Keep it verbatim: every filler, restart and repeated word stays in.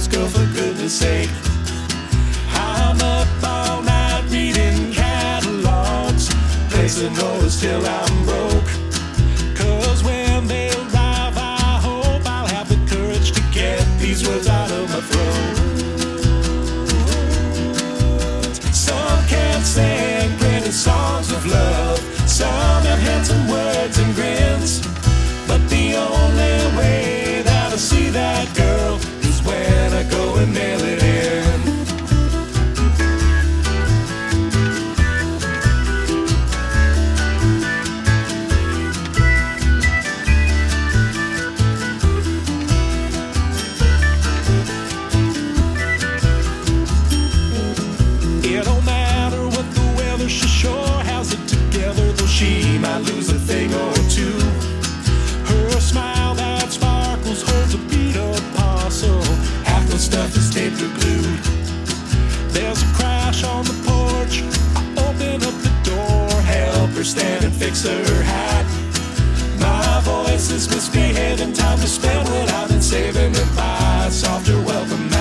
this girl, for goodness sake. I'm up all night reading catalogs, placing orders till I'm broke. Cause when they arrive, I hope I'll have the courage to get these words out of my throat. Some can't sing pretty songs of love, some have handsome words and grins, but the only way that I see that girl is when I go and mail it in. It don't matter what the weather, she sure has it together, though she might lose a thing or two. Her smile that sparkles holds a beat up parcel, half the stuff is taped or glued. There's a crash on the porch, I open up the door, help her stand and fix her hat. My voice is misbehaving, time to spend what I've been saving and buy a softer welcome